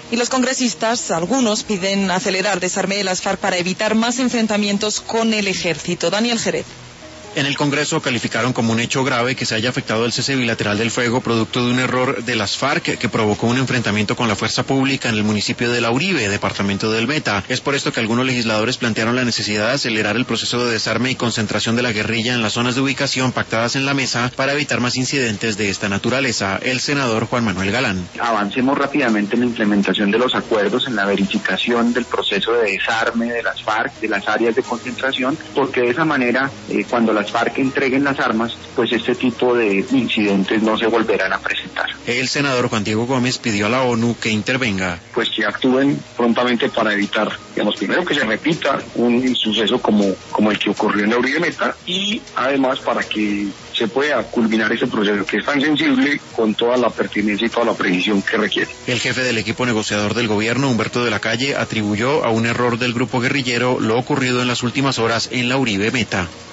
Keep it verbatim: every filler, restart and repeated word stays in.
Y los congresistas, algunos, piden acelerar desarme de las FARC para evitar más enfrentamientos con el ejército. Daniel Jerez. En el Congreso calificaron como un hecho grave que se haya afectado el cese bilateral del fuego producto de un error de las FARC que provocó un enfrentamiento con la fuerza pública en el municipio de La Uribe, departamento del Meta. Es por esto que algunos legisladores plantearon la necesidad de acelerar el proceso de desarme y concentración de la guerrilla en las zonas de ubicación pactadas en la mesa para evitar más incidentes de esta naturaleza. El senador Juan Manuel Galán. Avancemos rápidamente en la implementación de los acuerdos, en la verificación del proceso de desarme de las FARC, de las áreas de concentración, porque de esa manera, eh, cuando las FARC entreguen las armas, pues este tipo de incidentes no se volverán a presentar. El senador Juan Diego Gómez pidió a la ONU que intervenga. Pues que actúen prontamente para evitar, digamos, primero que se repita un suceso como, como el que ocurrió en la Uribe Meta y además para que se pueda culminar ese proceso que es tan sensible con toda la pertinencia y toda la precisión que requiere. El jefe del equipo negociador del gobierno, Humberto de la Calle, atribuyó a un error del grupo guerrillero lo ocurrido en las últimas horas en la Uribe Meta.